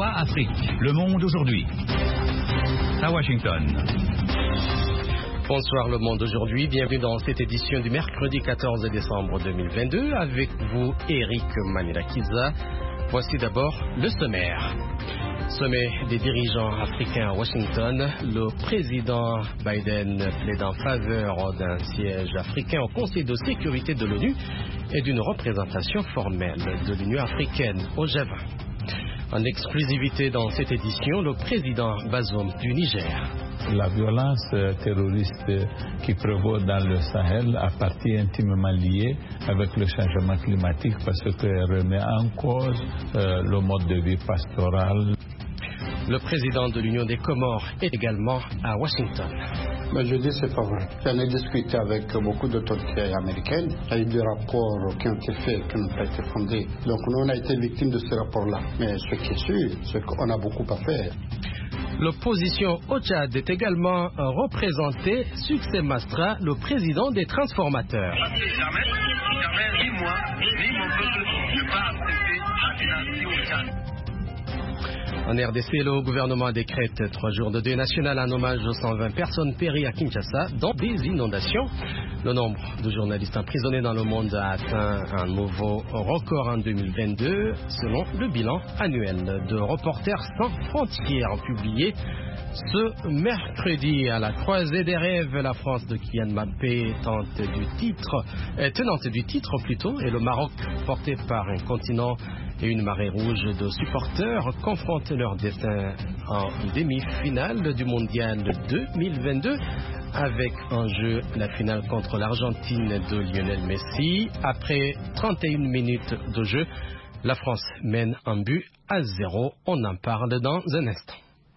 VOA Afrique. Le monde aujourd'hui. À Washington. Bonsoir Le Monde aujourd'hui, bienvenue dans cette édition du mercredi 14 décembre 2022 avec vous Eric Manirakiza. Voici d'abord le sommaire. Sommet des dirigeants africains à Washington, le président Biden plaide en faveur d'un siège africain au Conseil de sécurité de l'ONU et d'une représentation formelle de l'Union africaine au G20. En exclusivité dans cette édition, le président Bazoum du Niger. La violence terroriste qui prévaut dans le Sahel a partie intimement liée avec le changement climatique parce qu'elle remet en cause le mode de vie pastoral. Le président de l'Union des Comores est également à Washington. Mais je dis que ce n'est pas vrai. J'en ai discuté avec beaucoup d'autorités américaines. Il y a eu des rapports qui ont été faits, qui n'ont pas été fondés. Donc nous, on a été victimes de ces rapports-là. Mais ce qui est sûr, c'est qu'on a beaucoup à faire. L'opposition au Tchad est également représentée. Succès Mastra, le président des transformateurs. Jamais, ni moi, ni mon peuple ne va accepter la dynastie au Tchad. En RDC, le gouvernement décrète 3 jours de deuil national en hommage aux 120 personnes péries à Kinshasa dans des inondations. Le nombre de journalistes emprisonnés dans le monde a atteint un nouveau record en 2022, selon le bilan annuel de Reporters sans frontières publié ce mercredi. À la croisée des rêves, la France de Kylian Mbappé tenante du titre plutôt, et le Maroc, porté par un continent et une marée rouge de supporters, confrontent leur destin en demi-finale du Mondial 2022 avec en jeu la finale contre l'Argentine de Lionel Messi. Après 31 minutes de jeu, la France mène un but à 0. On en parle dans un instant.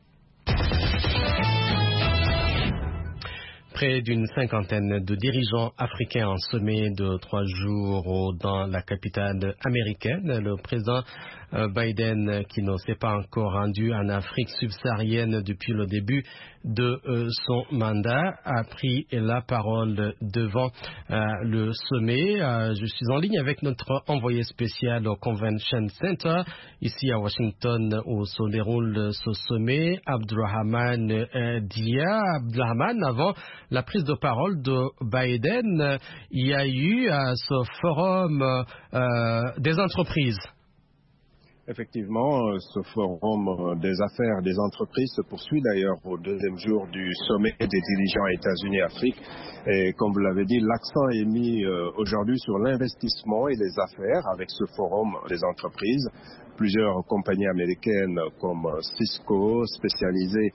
Près d'une cinquantaine de dirigeants africains en sommet de 3 jours dans la capitale américaine. Le président Biden, qui ne s'est pas encore rendu en Afrique subsaharienne depuis le début de son mandat, a pris la parole devant le sommet. Je suis en ligne avec notre envoyé spécial au Convention Center, ici à Washington, où se déroule ce sommet, Abdrahman Dia. Abdrahman, avant la prise de parole de Biden, il y a eu ce forum des entreprises. Effectivement, ce forum des affaires des entreprises se poursuit d'ailleurs au deuxième jour du sommet des dirigeants États-Unis-Afrique. Et comme vous l'avez dit, l'accent est mis aujourd'hui sur l'investissement et les affaires avec ce forum des entreprises. Plusieurs compagnies américaines comme Cisco, spécialisées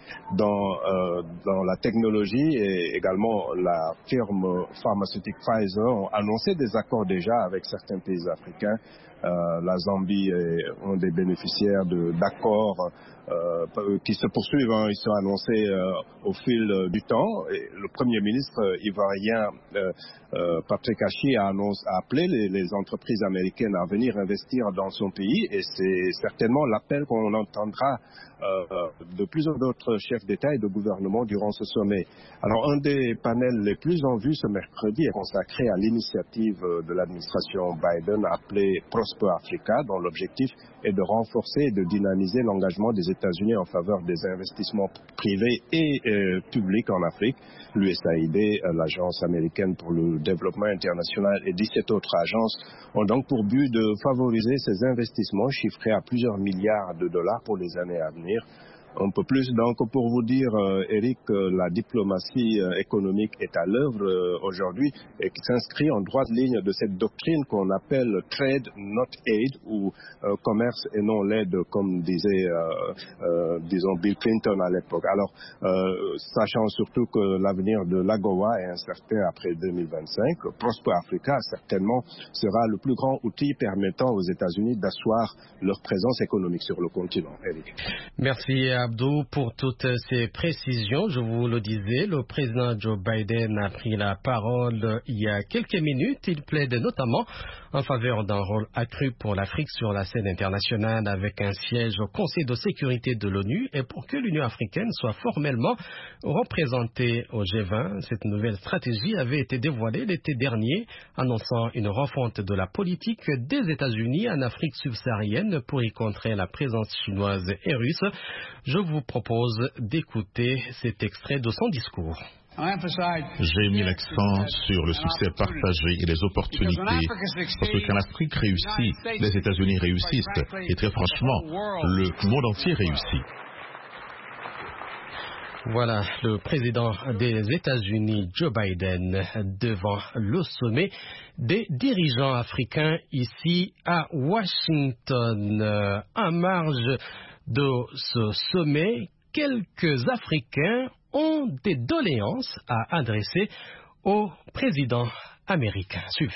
dans la technologie, et également la firme pharmaceutique Pfizer ont annoncé des accords déjà avec certains pays africains. La Zambie est un des bénéficiaires d'accords qui se poursuivent. Ils sont annoncés au fil du temps. Et le Premier ministre ivoirien Patrick Achi a appelé les entreprises américaines à venir investir dans son pays, et c'est certainement l'appel qu'on entendra de plusieurs autres chefs d'État et de gouvernement durant ce sommet. Alors, un des panels les plus en vue ce mercredi est consacré à l'initiative de l'administration Biden appelée Prosper Africa, dont l'objectif est de renforcer et de dynamiser l'engagement des États-Unis en faveur des investissements privés et publics en Afrique. L'USAID, l'Agence américaine pour le développement international, et 17 autres agences ont donc pour but de favoriser ces investissements chiffrés à plusieurs milliards de dollars pour les années à venir. Un peu plus, donc, pour vous dire, Eric, la diplomatie économique est à l'œuvre aujourd'hui et qui s'inscrit en droite ligne de cette doctrine qu'on appelle trade not aid, ou commerce et non l'aide, comme disait, disons, Bill Clinton à l'époque. Alors, sachant surtout que l'avenir de l'AGOA est incertain après 2025, Prosper Africa, certainement, sera le plus grand outil permettant aux États-Unis d'asseoir leur présence économique sur le continent. Eric. Merci Abdou pour toutes ces précisions. Je vous le disais, le président Joe Biden a pris la parole il y a quelques minutes. Il plaide notamment en faveur d'un rôle accru pour l'Afrique sur la scène internationale avec un siège au Conseil de sécurité de l'ONU et pour que l'Union africaine soit formellement représentée au G20. Cette nouvelle stratégie avait été dévoilée l'été dernier, annonçant une refonte de la politique des États-Unis en Afrique subsaharienne pour y contrer la présence chinoise et russe. Je vous propose d'écouter cet extrait de son discours. J'ai mis l'accent sur le succès partagé et les opportunités, parce que quand l'Afrique réussit, les États-Unis réussissent, et très franchement, le monde entier réussit. Voilà le président des États-Unis, Joe Biden, devant le sommet des dirigeants africains ici à Washington. En marge de ce sommet, quelques Africains ont des doléances à adresser au président américain. Suivez.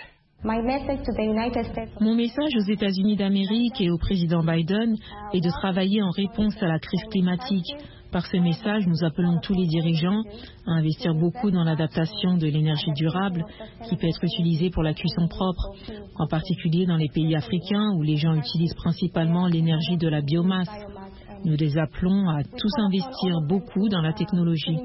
Mon message aux États-Unis d'Amérique et au président Biden est de travailler en réponse à la crise climatique. Par ce message, nous appelons tous les dirigeants à investir beaucoup dans l'adaptation de l'énergie durable qui peut être utilisée pour la cuisson propre, en particulier dans les pays africains où les gens utilisent principalement l'énergie de la biomasse. Nous les appelons à tous investir beaucoup dans la technologie.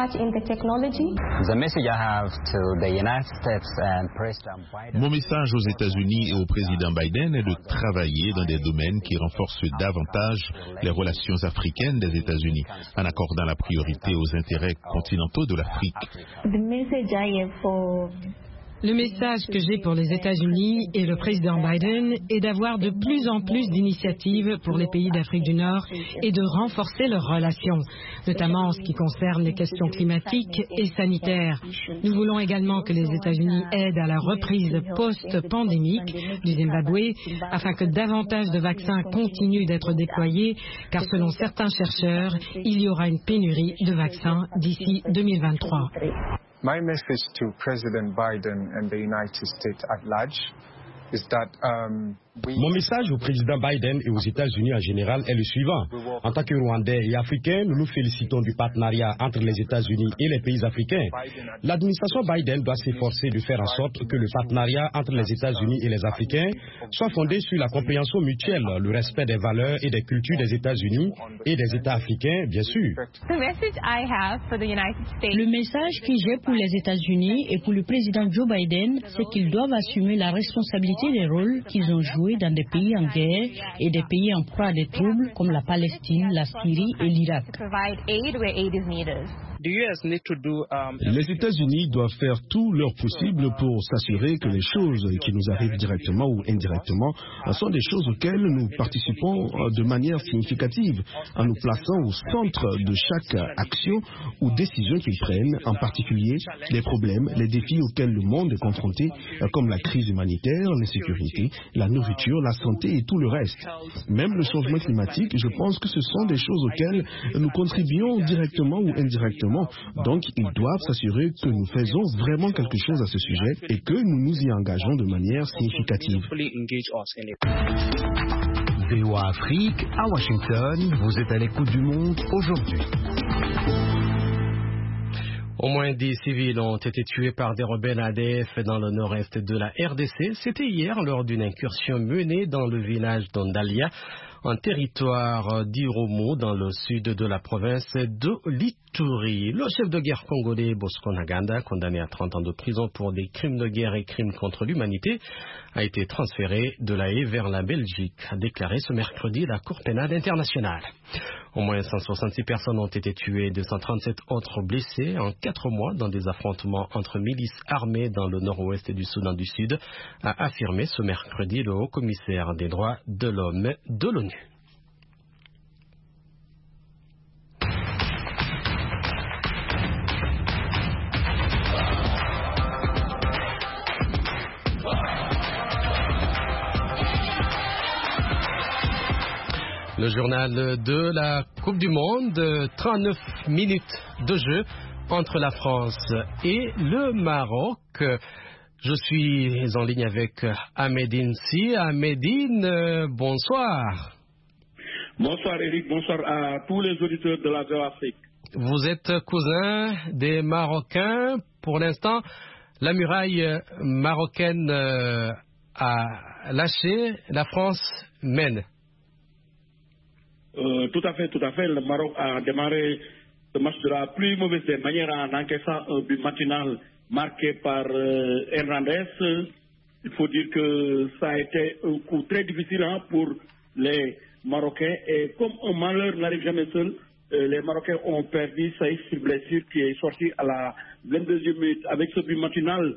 Mon message aux États-Unis et au président Biden est de travailler dans des domaines qui renforcent davantage les relations africaines des États-Unis, en accordant la priorité aux intérêts continentaux de l'Afrique. Le message que j'ai pour les États-Unis et le président Biden est d'avoir de plus en plus d'initiatives pour les pays d'Afrique du Nord et de renforcer leurs relations, notamment en ce qui concerne les questions climatiques et sanitaires. Nous voulons également que les États-Unis aident à la reprise post-pandémique du Zimbabwe afin que davantage de vaccins continuent d'être déployés, car selon certains chercheurs, il y aura une pénurie de vaccins d'ici 2023. My message to President Biden and the United States at large is that Mon message au président Biden et aux États-Unis en général est le suivant. En tant que Rwandais et Africains, nous nous félicitons du partenariat entre les États-Unis et les pays africains. L'administration Biden doit s'efforcer de faire en sorte que le partenariat entre les États-Unis et les Africains soit fondé sur la compréhension mutuelle, le respect des valeurs et des cultures des États-Unis et des États africains, bien sûr. Le message que j'ai pour les États-Unis et pour le président Joe Biden, c'est qu'ils doivent assumer la responsabilité des rôles qu'ils ont joués dans des pays en guerre et des pays en proie à des troubles comme la Palestine, la Syrie et l'Irak. Les États-Unis doivent faire tout leur possible pour s'assurer que les choses qui nous arrivent directement ou indirectement sont des choses auxquelles nous participons de manière significative, en nous plaçant au centre de chaque action ou décision qu'ils prennent, en particulier les problèmes, les défis auxquels le monde est confronté, comme la crise humanitaire, l'insécurité, la nourriture, la santé et tout le reste. Même le changement climatique, je pense que ce sont des choses auxquelles nous contribuons directement ou indirectement. Donc, ils doivent s'assurer que nous faisons vraiment quelque chose à ce sujet et que nous nous y engageons de manière significative. VOA Afrique, à Washington, vous êtes à l'écoute du monde aujourd'hui. Au moins 10 civils ont été tués par des rebelles ADF dans le nord-est de la RDC. C'était hier lors d'une incursion menée dans le village d'Ondalia, en territoire d'Iromo, dans le sud de la province de l'Ituri. Le chef de guerre congolais Bosco Ntaganda, condamné à 30 ans de prison pour des crimes de guerre et crimes contre l'humanité, a été transféré de La Haye vers la Belgique, a déclaré ce mercredi la Cour pénale internationale. Au moins 166 personnes ont été tuées et 237 autres blessées en 4 mois dans des affrontements entre milices armées dans le nord-ouest du Soudan du Sud, a affirmé ce mercredi le haut-commissaire des droits de l'homme de l'ONU. Le journal de la Coupe du Monde, 39 minutes de jeu entre la France et le Maroc. Je suis en ligne avec Ahmedine Si. Ahmedine, bonsoir. Bonsoir Eric, bonsoir à tous les auditeurs de la VOA Afrique. Vous êtes cousin des Marocains. Pour l'instant, la muraille marocaine a lâché, la France mène. Tout à fait. Le Maroc a démarré ce match de la plus mauvaise des manières en encaissant un but matinal marqué par Hernandez. Il faut dire que ça a été un coup très difficile pour les Marocains. Et comme un malheur n'arrive jamais seul, les Marocains ont perdu Saïf sur blessure qui est sorti à la 22e minute. Avec ce but matinal,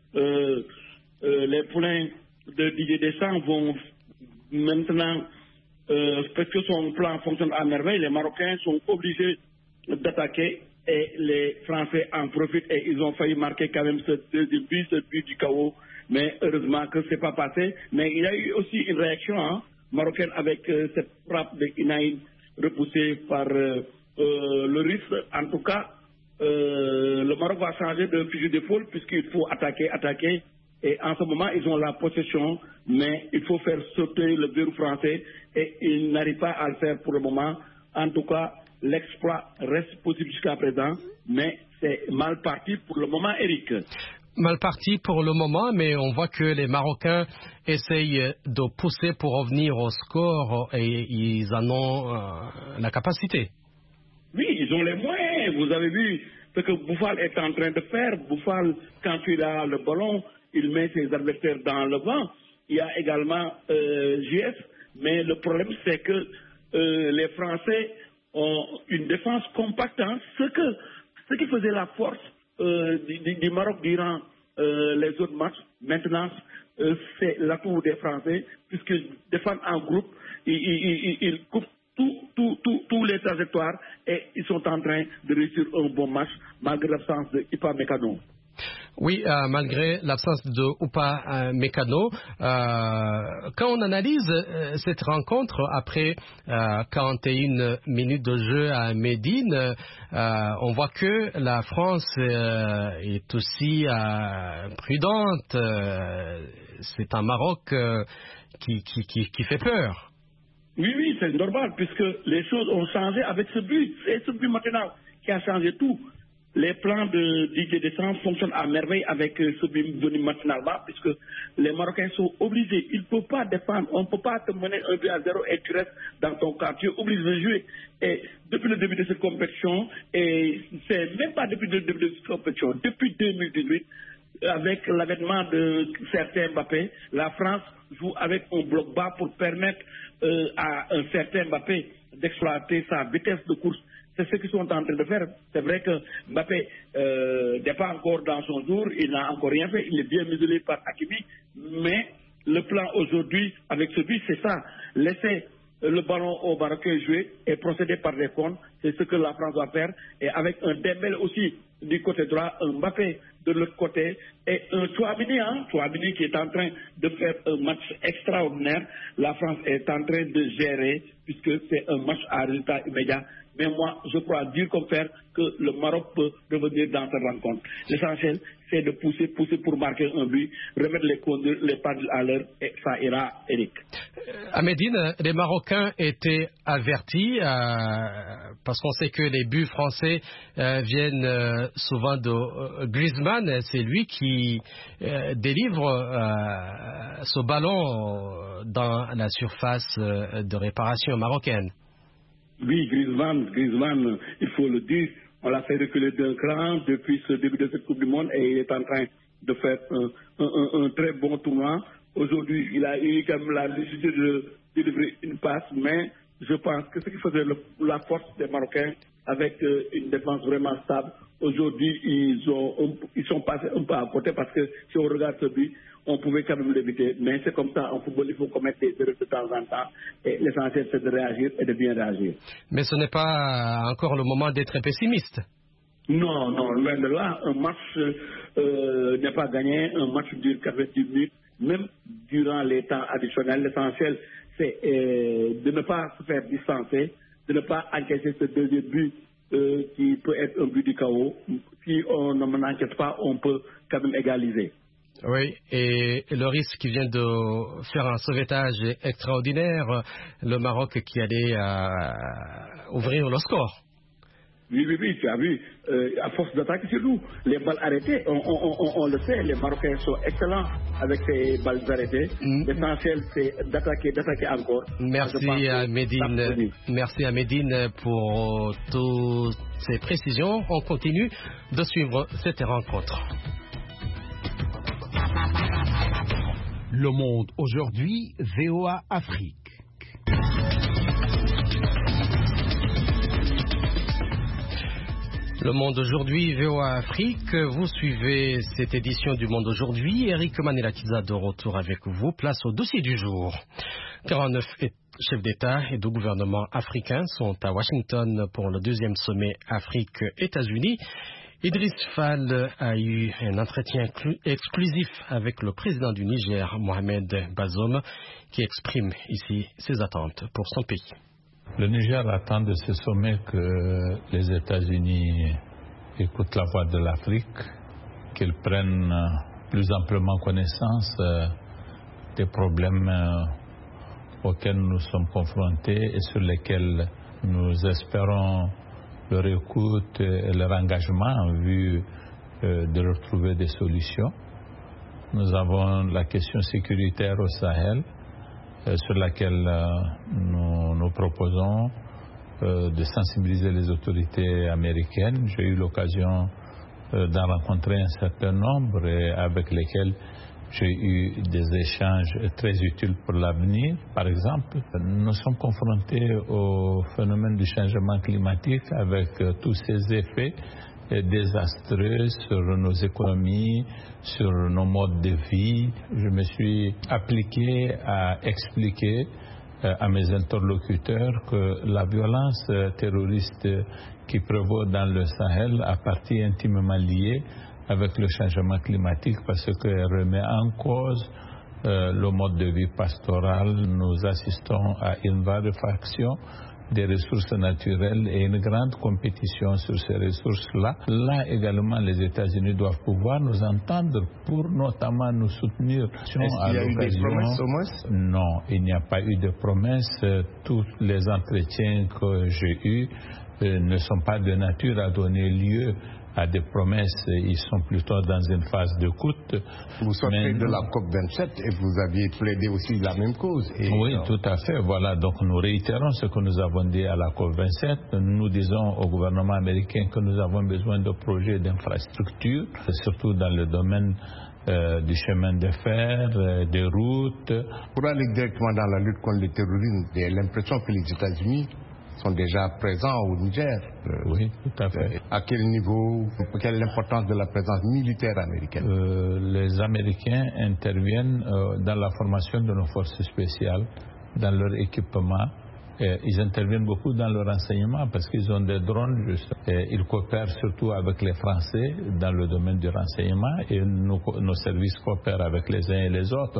les poulains de Didier Deschamps vont maintenant, parce que son plan fonctionne à merveille, les Marocains sont obligés d'attaquer et les Français en profitent et ils ont failli marquer quand même ce deuxième but, ce but du chaos. Mais heureusement que ce n'est pas passé. Mais il y a eu aussi une réaction marocaine avec cette frappe de Inaïn repoussée par le Russe. En tout cas, le Maroc va changer de fusil d'épaule puisqu'il faut attaquer. Et en ce moment, ils ont la possession, mais il faut faire sauter le verrou français et ils n'arrivent pas à le faire pour le moment. En tout cas, l'exploit reste possible jusqu'à présent, mais c'est mal parti pour le moment, Eric. Mal parti pour le moment, mais on voit que les Marocains essayent de pousser pour revenir au score et ils en ont la capacité. Oui, ils ont les moyens. Vous avez vu ce que Bouffal est en train de faire. Bouffal, quand il a le ballon, il met ses adversaires dans le vent. Il y a également JS, mais le problème c'est que les Français ont une défense compacte. Ce qui faisait la force du Maroc durant les autres matchs, maintenant c'est l'atout des Français, puisqu'ils défendent en groupe, ils coupent tous les trajectoires et ils sont en train de réussir un bon match malgré l'absence de Upamecano. Oui, malgré l'absence de Upamecano, quand on analyse cette rencontre après 41 minutes de jeu à Médine, on voit que la France est aussi prudente. C'est un Maroc qui fait peur. Oui, c'est normal, puisque les choses ont changé avec ce but. C'est ce but maintenant qui a changé tout. Les plans de Didier Deschamps fonctionnent à merveille avec ce but venu matinalement, puisque les Marocains sont obligés. Il ne faut pas défendre. On ne peut pas te mener 1-0 et tu restes dans ton camp. Tu es obligé de jouer. Et depuis le début de cette compétition, et c'est même pas depuis le début de cette compétition, depuis 2018, avec l'avènement de certains Mbappé, la France joue avec un bloc bas pour permettre à un certain Mbappé d'exploiter sa vitesse de course. C'est ce qu'ils sont en train de faire. C'est vrai que Mbappé n'est pas encore dans son jour, il n'a encore rien fait, il est bien muselé par Hakimi, mais le plan aujourd'hui avec ce but, c'est ça. Laisser le ballon au Marocains jouer et procéder par les comptes, c'est ce que la France doit faire. Et avec un Dembélé aussi du côté droit, un Mbappé de l'autre côté et un Chouamini qui est en train de faire un match extraordinaire. La France est en train de gérer puisque c'est un match à résultat immédiat. Mais moi, je crois dire comme faire que le Maroc peut revenir dans cette rencontre. L'essentiel, c'est de pousser pour marquer un but, remettre les pas à l'heure et ça ira, Eric. À Médine, les Marocains étaient avertis parce qu'on sait que les buts français viennent souvent de Griezmann. C'est lui qui délivre ce ballon dans la surface de réparation marocaine. Oui, Griezmann, il faut le dire, on l'a fait reculer d'un cran depuis ce début de cette Coupe du Monde et il est en train de faire un très bon tournoi. Aujourd'hui, il a eu quand même la nécessité de délivrer une passe, mais je pense que ce qui faisait la force des Marocains avec une défense vraiment stable, aujourd'hui, ils sont passés un peu à côté parce que si on regarde ce but, on pouvait quand même l'éviter. Mais c'est comme ça, en football, il faut commettre des erreurs de temps en temps. Et l'essentiel, c'est de réagir et de bien réagir. Mais ce n'est pas encore le moment d'être pessimiste. Non, loin de là. Un match n'est pas gagné. Un match dure 90 minutes. Même durant les temps additionnels, l'essentiel, c'est de ne pas se faire distancer, de ne pas encaisser ce deuxième but qui peut être un but du chaos. Si on ne m'enquête pas, on peut quand même égaliser. Oui, et le risque qui vient de faire un sauvetage extraordinaire, le Maroc qui allait ouvrir le score. Oui, tu as vu, à force d'attaquer sur nous, les balles arrêtées, on le sait, les Marocains sont excellents avec ces balles arrêtées. L'essentiel, c'est d'attaquer encore. Merci à Médine pour toutes ces précisions. On continue de suivre cette rencontre. Le Monde aujourd'hui, VOA Afrique. Le Monde aujourd'hui, VOA Afrique. Vous suivez cette édition du Monde aujourd'hui. Eric Manelatiza de retour avec vous. Place au dossier du jour. 49 chefs d'État et de gouvernement africains sont à Washington pour le deuxième sommet Afrique-États-Unis. Idriss Fall a eu un entretien exclusif avec le président du Niger, Mohamed Bazoum, qui exprime ici ses attentes pour son pays. Le Niger attend de ce sommet que les États-Unis écoutent la voix de l'Afrique, qu'ils prennent plus amplement connaissance des problèmes auxquels nous sommes confrontés et sur lesquels nous espérons leur écoute et leur engagement en vue de retrouver des solutions. Nous avons la question sécuritaire au Sahel, sur laquelle nous proposons de sensibiliser les autorités américaines. J'ai eu l'occasion d'en rencontrer un certain nombre et avec lesquels j'ai eu des échanges très utiles pour l'avenir. Par exemple, nous sommes confrontés au phénomène du changement climatique avec tous ses effets désastreux sur nos économies, sur nos modes de vie. Je me suis appliqué à expliquer à mes interlocuteurs que la violence terroriste qui prévaut dans le Sahel a partie intimement liée avec le changement climatique parce qu'elle remet en cause le mode de vie pastoral. Nous assistons à une raréfaction des ressources naturelles et une grande compétition sur ces ressources-là. Là également, les États-Unis doivent pouvoir nous entendre pour notamment nous soutenir. Est-ce qu'il y a eu des promesses au moins? Non, il n'y a pas eu de promesses. Tous les entretiens que j'ai eus ne sont pas de nature à donner lieu à des promesses, ils sont plutôt dans une phase d'écoute. Vous sortez de la COP27 et vous aviez plaidé aussi la même cause. Oui, tout à fait. Voilà, donc nous réitérons ce que nous avons dit à la COP27. Nous disons au gouvernement américain que nous avons besoin de projets d'infrastructure, surtout dans le domaine du chemin de fer, des routes. Pour aller directement dans la lutte contre le terrorisme, j'ai l'impression que les États-Unis sont déjà présents au Niger. Oui, tout à fait. À quel niveau, quelle est l'importance de la présence militaire américaine? Les Américains interviennent dans la formation de nos forces spéciales, dans leur équipement. Ils interviennent beaucoup dans le renseignement parce qu'ils ont des drones juste. Ils coopèrent surtout avec les Français dans le domaine du renseignement et nos services coopèrent avec les uns et les autres.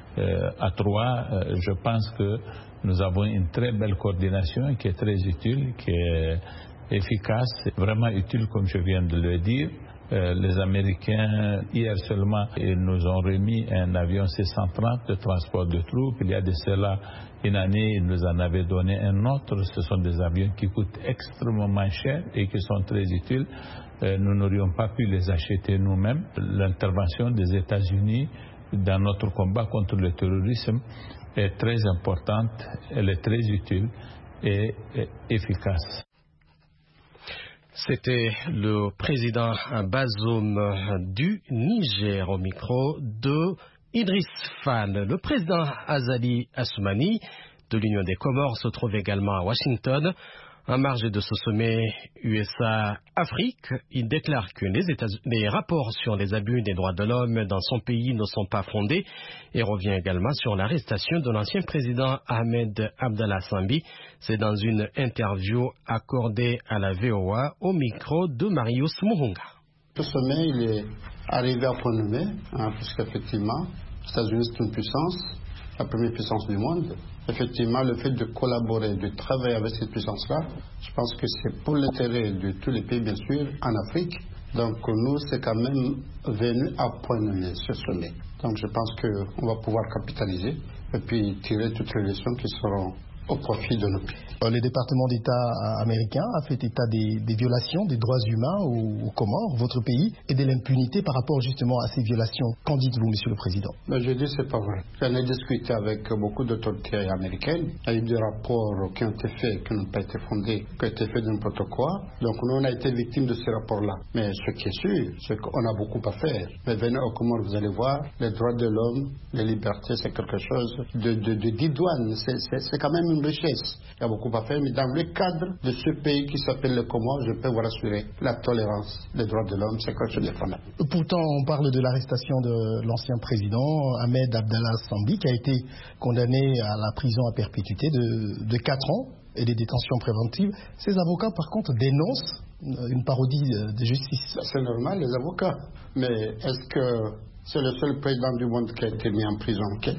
À trois, je pense que nous avons une très belle coordination qui est très utile, qui est efficace, vraiment utile comme je viens de le dire. Les Américains, hier seulement, ils nous ont remis un avion C-130 de transport de troupes. Il y a de cela une année, ils nous en avaient donné un autre. Ce sont des avions qui coûtent extrêmement cher et qui sont très utiles. Nous n'aurions pas pu les acheter nous-mêmes. L'intervention des États-Unis dans notre combat contre le terrorisme est très importante, elle est très utile et efficace. C'était le président Bazoum du Niger au micro de Idriss Fall. Le président Azali Assoumani de l'Union des Comores se trouve également à Washington. En marge de ce sommet USA-Afrique, il déclare que les rapports sur les abus des droits de l'homme dans son pays ne sont pas fondés et revient également sur l'arrestation de l'ancien président Ahmed Abdallah Sambi. C'est dans une interview accordée à la VOA au micro de Marius Muhunga. Ce sommet, il est arrivé à point nommé, parce qu'effectivement, les États-Unis c'est une puissance, la première puissance du monde. Effectivement, le fait de collaborer, de travailler avec cette puissance-là, je pense que c'est pour l'intérêt de tous les pays, bien sûr, en Afrique, Donc nous, c'est quand même venu à point nommé ce sommet. Donc je pense qu'on va pouvoir capitaliser et puis tirer toutes les leçons qui seront au profit de nos pays. Le département d'État américain a fait état des violations des droits humains aux Comores, votre pays, et de l'impunité par rapport justement à ces violations. Qu'en dites-vous, Monsieur le Président? Je dis c'est pas vrai. J'en ai discuté avec beaucoup d'autorités américaines. Il y a eu des rapports qui ont été faits, qui n'ont pas été fondés, qui ont été faits de n'importe quoi. Donc nous, on a été victimes de ces rapports-là. Mais ce qui est sûr, c'est qu'on a beaucoup à faire. Mais venez au Comores, vous allez voir, les droits de l'homme, les libertés, c'est quelque chose d'idoine. C'est quand même une richesse. Il y a beaucoup à faire, mais dans le cadre de ce pays qui s'appelle le Comores, je peux vous rassurer, la tolérance des droits de l'homme, c'est quelque chose de fondamental. Pourtant, on parle de l'arrestation de l'ancien président, Ahmed Abdallah Sambi, qui a été condamné à la prison à perpétuité de 4 ans et des détentions préventives. Ces avocats, par contre, dénoncent une parodie de justice. C'est normal, les avocats. Mais est-ce que c'est le seul président du monde qui a été mis en prison, qui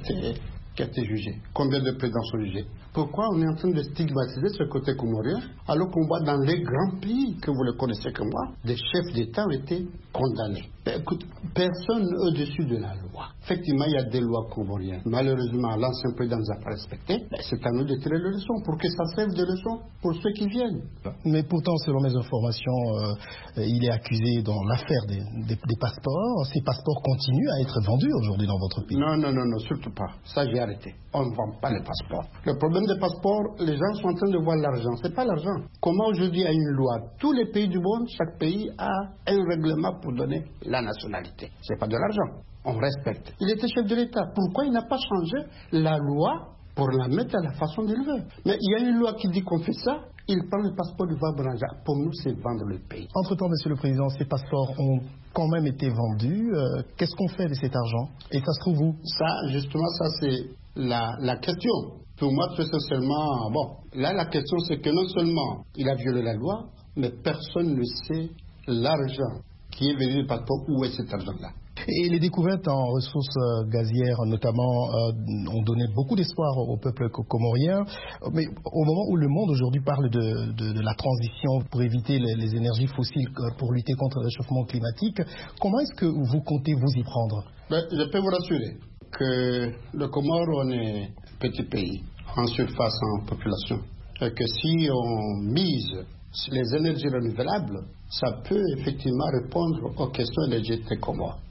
a été jugé? Combien de présidents sont jugés? Pourquoi on est en train de stigmatiser ce côté comorien alors qu'on voit dans les grands pays, que vous le connaissez comme moi, des chefs d'État ont été condamnés? Écoute, personne au-dessus de la loi. Effectivement, il y a des lois comoriennes. Malheureusement, l'ancien président ne les a pas respectées. C'est à nous de tirer les leçons pour que ça serve de leçon pour ceux qui viennent. Mais pourtant, selon mes informations, il est accusé dans l'affaire des passeports. Ces passeports continuent à être vendus aujourd'hui dans votre pays. Non, surtout pas. Ça, j'ai arrêté. On ne vend pas les passeports. Le problème des passeports, les gens sont en train de voir l'argent. C'est pas l'argent. Comment aujourd'hui il y a une loi? Tous les pays du monde, chaque pays a un règlement pour donner la nationalité. C'est pas de l'argent. On respecte. Il était chef de l'État. Pourquoi il n'a pas changé la loi pour la mettre à la façon qu'il veut? Mais il y a une loi qui dit qu'on fait ça. Il prend le passeport du Vabranja. Pour nous, c'est vendre le pays. Entre-temps, Monsieur le Président, ces passeports ont quand même été vendus. Qu'est-ce qu'on fait de cet argent? Et ça se trouve où? Ça, justement, ça c'est la question. Pour moi, très sincèrement, là, la question, c'est que non seulement il a violé la loi, mais personne ne sait l'argent qui est venu du passeport, où est cet argent-là. Et les découvertes en ressources gazières, notamment, ont donné beaucoup d'espoir au peuple comorien. Mais au moment où le monde aujourd'hui parle de la transition pour éviter les énergies fossiles, pour lutter contre le réchauffement climatique, comment est-ce que vous comptez vous y prendre? Je peux vous rassurer que le Comore, on est un petit pays, en surface, en population. Et que si on mise sur les énergies renouvelables, ça peut effectivement répondre aux questions énergétiques des Comores.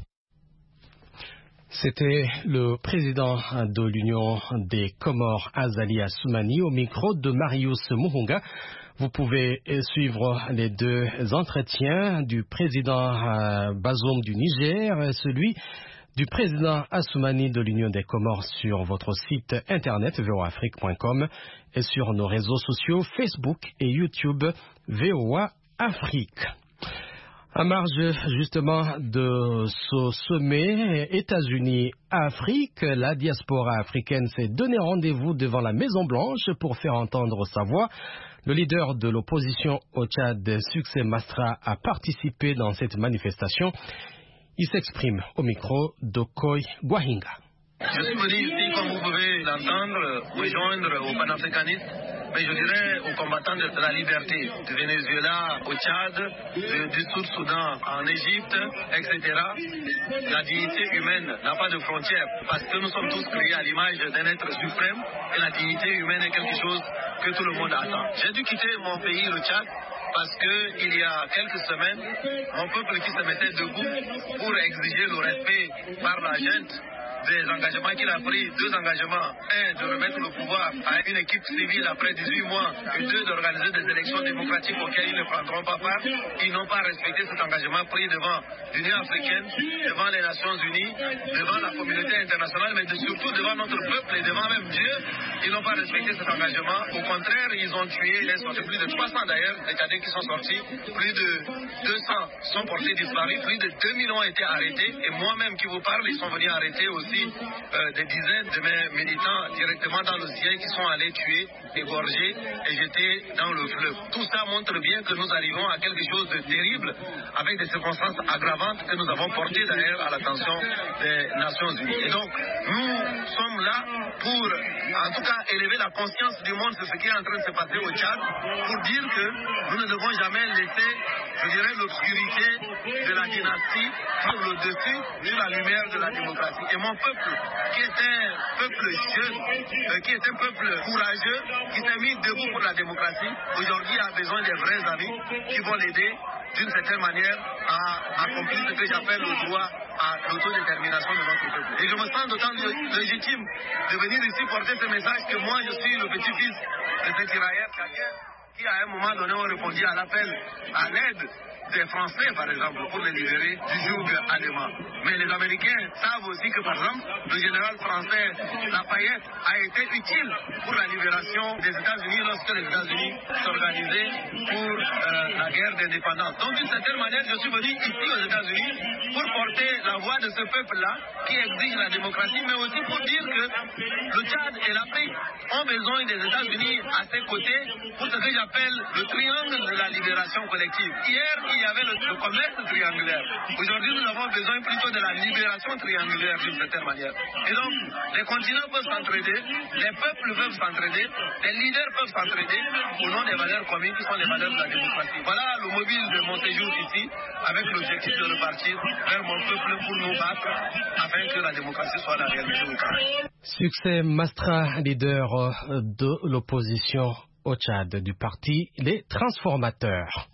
C'était le président de l'Union des Comores, Azali Assoumani, au micro de Marius Muhunga. Vous pouvez suivre les deux entretiens du président Bazoum du Niger et celui du président Assoumani de l'Union des Comores sur votre site internet voaafrique.com et sur nos réseaux sociaux Facebook et YouTube VOA Afrique. À marge justement de ce sommet États-Unis-Afrique, la diaspora africaine s'est donné rendez-vous devant la Maison-Blanche pour faire entendre sa voix. Le leader de l'opposition au Tchad, Succès Masra, a participé dans cette manifestation. Il s'exprime au micro d'Okoy Gwahinga. Je suis venu ici, comme vous pouvez l'entendre, me joindre aux panafricanistes, mais je dirais aux combattants de la liberté, du Venezuela au Tchad, du Sud-Soudan en Égypte, etc. La dignité humaine n'a pas de frontières, parce que nous sommes tous créés à l'image d'un être suprême, et la dignité humaine est quelque chose que tout le monde attend. J'ai dû quitter mon pays, le Tchad, parce qu'il y a quelques semaines, mon peuple qui se mettait debout pour exiger le respect par la junte des engagements qu'il a pris, 2 engagements, 1 de remettre le pouvoir à une équipe civile après 18 mois et 2 d'organiser des élections démocratiques auxquelles ils ne prendront pas part. Ils n'ont pas respecté cet engagement pris devant l'Union africaine, devant les Nations Unies, devant la communauté internationale, mais surtout devant notre peuple et devant même Dieu. Ils n'ont pas respecté cet engagement. Au contraire, ils ont tué, plus de 300 d'ailleurs, des cadets qui sont sortis, plus de 200 sont portés disparus, plus de 2000 ont été arrêtés, et moi-même qui vous parle, ils sont venus arrêter aussi des dizaines de mes militants directement dans le ciel qui sont allés tuer, égorger et jeter dans le fleuve. Tout ça montre bien que nous arrivons à quelque chose de terrible avec des circonstances aggravantes que nous avons portées d'ailleurs à l'attention des Nations Unies. Et donc, nous sommes là pour, en tout cas, élever la conscience du monde sur ce qui est en train de se passer au Tchad, pour dire que nous ne devons jamais laisser, je dirais, l'obscurité de la dynastie sur le dessus, sur la lumière de la démocratie. Et mon peuple, qui est un peuple jeune, qui est un peuple courageux, qui s'est mis debout pour la démocratie, aujourd'hui a besoin des vrais amis qui vont l'aider d'une certaine manière à accomplir ce que j'appelle le droit à l'autodétermination de notre peuple. Et je me sens d'autant légitime de venir ici porter ce message que moi je suis le petit-fils de ce tirailleur qui à un moment donné ont répondu à l'appel à l'aide des Français, par exemple, pour les libérer du joug allemand. Mais les Américains savent aussi que, par exemple, le général français Lafayette a été utile pour la libération des États-Unis lorsque les États-Unis s'organisaient pour la guerre d'indépendance. Donc, d'une certaine manière, je suis venu ici aux États-Unis pour porter la voix de ce peuple-là qui exige la démocratie, mais aussi pour dire que le Tchad et l'Afrique ont besoin des États-Unis à ses côtés pour ce que j'appelle le triangle de la libération collective. Hier, il y avait le commerce triangulaire. Aujourd'hui, nous avons besoin plutôt de la libération triangulaire d'une certaine manière. Et donc, les continents peuvent s'entraider, les peuples peuvent s'entraider, les leaders peuvent s'entraider au nom des valeurs communes qui sont les valeurs de la démocratie. Voilà le mobile de mon séjour ici, avec l'objectif de repartir vers mon peuple pour nous battre, afin que la démocratie soit la réalité au Tchad. Succès Mastra, leader de l'opposition au Tchad du parti Les Transformateurs.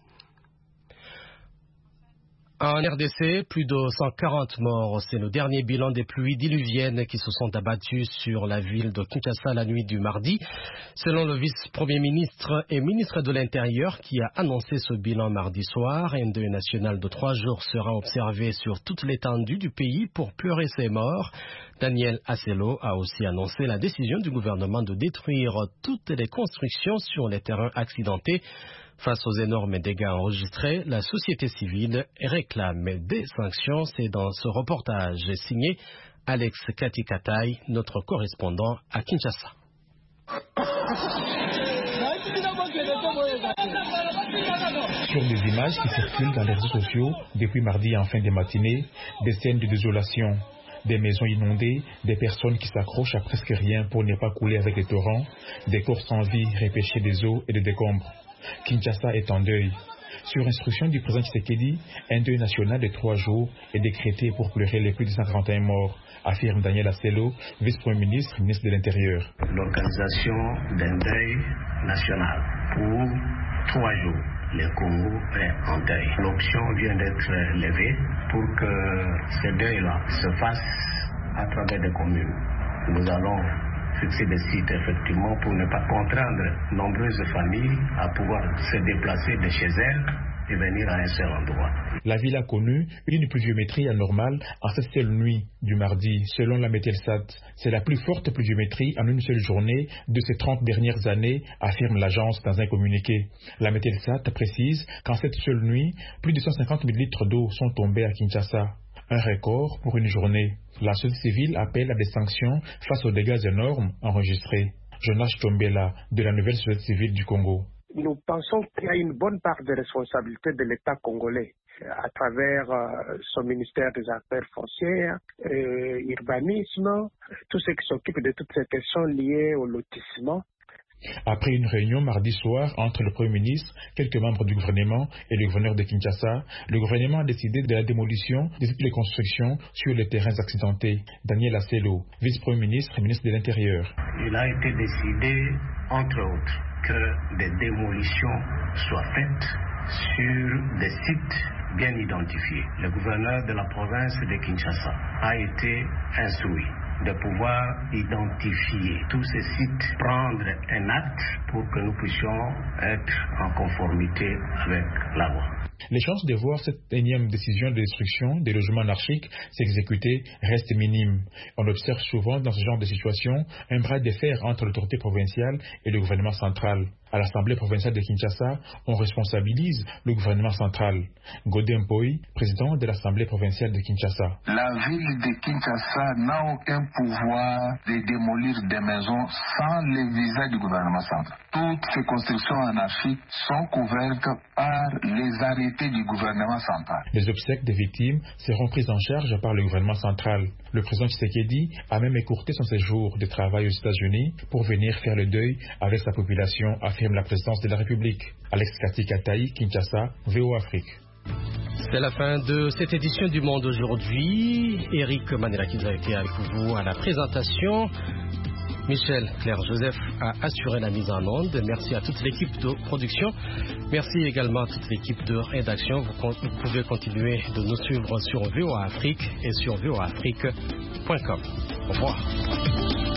En RDC, plus de 140 morts. C'est le dernier bilan des pluies diluviennes qui se sont abattues sur la ville de Kinshasa la nuit du mardi. Selon le vice-premier ministre et ministre de l'Intérieur qui a annoncé ce bilan mardi soir, un deuil national de 3 jours sera observé sur toute l'étendue du pays pour pleurer ces morts. Daniel Asselo a aussi annoncé la décision du gouvernement de détruire toutes les constructions sur les terrains accidentés. Face aux énormes dégâts enregistrés, la société civile réclame des sanctions. C'est dans ce reportage signé Alex Katikataï, notre correspondant à Kinshasa. Sur des images qui circulent dans les réseaux sociaux depuis mardi en fin de matinée, des scènes de désolation. Des maisons inondées, des personnes qui s'accrochent à presque rien pour ne pas couler avec les torrents, des corps sans vie repêchés des eaux et des décombres. Kinshasa est en deuil. Sur instruction du président Tshisekedi, un deuil national de 3 jours est décrété pour pleurer les plus de 141 morts, affirme Daniel Asselo, vice-premier ministre, ministre de l'Intérieur. L'organisation d'un deuil national pour 3 jours. Le Congo est en deuil. L'option vient d'être levée pour que ce deuil-là se fasse à travers des communes. Nous allons fixer des sites effectivement pour ne pas contraindre nombreuses familles à pouvoir se déplacer de chez elles et venir à un seul endroit. La ville a connu une pluviométrie anormale en cette seule nuit du mardi. Selon la Mételsat, c'est la plus forte pluviométrie en une seule journée de ces 30 dernières années, affirme l'agence dans un communiqué. La Mételsat précise qu'en cette seule nuit, plus de 150 000 litres d'eau sont tombés à Kinshasa. Un record pour une journée. La société civile appelle à des sanctions face aux dégâts énormes enregistrés. Jonas Chombela, de la nouvelle société civile du Congo. Nous pensons qu'il y a une bonne part de responsabilité de l'État congolais à travers son ministère des Affaires foncières, urbanisme, tous ceux qui s'occupent de toutes ces questions liées au lotissement. Après une réunion mardi soir entre le Premier ministre, quelques membres du gouvernement et le gouverneur de Kinshasa, le gouvernement a décidé de la démolition de toutes les constructions sur les terrains accidentés. Daniel Asselo, vice-premier ministre et ministre de l'Intérieur. Il a été décidé, entre autres, que des démolitions soient faites sur des sites bien identifiés. Le gouverneur de la province de Kinshasa a été instruit de pouvoir identifier tous ces sites, prendre un acte pour que nous puissions être en conformité avec la loi. Les chances de voir cette énième décision de destruction des logements anarchiques s'exécuter restent minimes. On observe souvent dans ce genre de situation un bras de fer entre l'autorité provinciale et le gouvernement central. À l'Assemblée provinciale de Kinshasa, on responsabilise le gouvernement central. Godin Poi, président de l'Assemblée provinciale de Kinshasa. La ville de Kinshasa n'a aucun pouvoir de démolir des maisons sans le visa du gouvernement central. Toutes ces constructions anarchiques sont couvertes par les arrêtés du gouvernement central. Les obsèques des victimes seront prises en charge par le gouvernement central. Le président Tshisekedi a même écourté son séjour de travail aux États-Unis pour venir faire le deuil avec sa population, affirme la présidence de la République. Alex Katikataï, Kinshasa, VOA Afrique. C'est la fin de cette édition du Monde aujourd'hui. Eric Manelakis a été avec vous à la présentation. Michel Claire-Joseph a assuré la mise en onde. Merci à toute l'équipe de production. Merci également à toute l'équipe de rédaction. Vous pouvez continuer de nous suivre sur VOA Afrique et sur voaafrique.com. Au revoir.